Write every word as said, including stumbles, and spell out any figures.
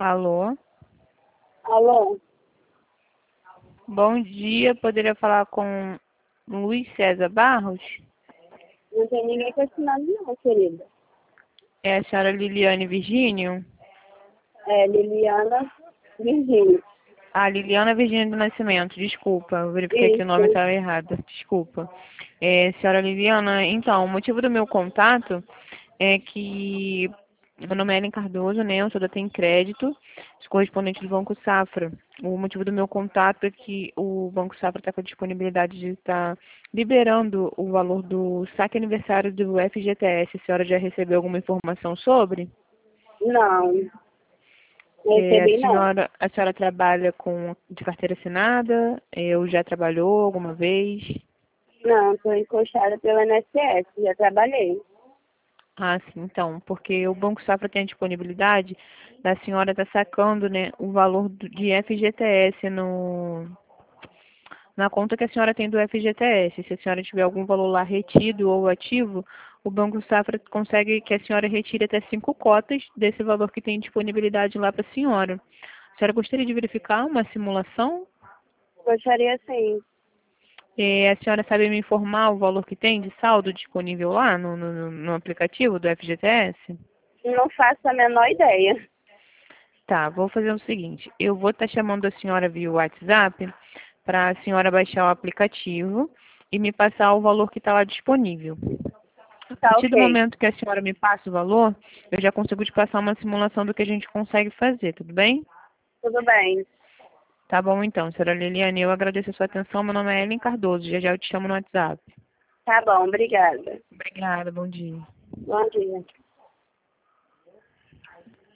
Alô? Alô? Bom dia, poderia falar com Luiz César Barros? Não tem ninguém com esse nome não, querida. É a senhora Liliane Virgínio? É Liliana Virgínia. Ah, Liliana Virgínio do Nascimento, desculpa, eu verifiquei que o nome Isso. estava errado, desculpa. É, senhora Liliana, então, o motivo do meu contato é que meu nome é Ellen Cardoso, né? Eu sou da Tem Crédito, sou correspondente do Banco Safra. O motivo do meu contato é que o Banco Safra está com a disponibilidade de estar liberando o valor do saque aniversário do F G T S. A senhora já recebeu alguma informação sobre? Não, não É, a recebi não. senhora, a senhora trabalha com de carteira assinada? Eu já trabalhou alguma vez? Não, estou encostada pela I N S S, já trabalhei. Ah, sim, então, porque o Banco Safra tem a disponibilidade da senhora estar sacando, né, o valor do- de F G T S no, na conta que a senhora tem do F G T S. Se a senhora tiver algum valor lá retido ou ativo, o Banco Safra consegue que a senhora retire até cinco cotas desse valor que tem disponibilidade lá para a senhora. A senhora gostaria de verificar uma simulação? Gostaria sim. Eh, a senhora sabe me informar o valor que tem de saldo disponível lá no, no, no aplicativo do F G T S? Não faço a menor ideia. Tá, vou fazer o seguinte, eu vou estar chamando a senhora via WhatsApp para a senhora baixar o aplicativo e me passar o valor que está lá disponível. A Tá partir do ok. momento que a senhora me passa o valor, eu já consigo te passar uma simulação do que a gente consegue fazer, tudo bem? Tudo bem. Tá bom então, senhora Liliane, eu agradeço a sua atenção, meu nome é Ellen Cardoso, já já eu te chamo no WhatsApp. Tá bom, obrigada. Obrigada, bom dia. Bom dia.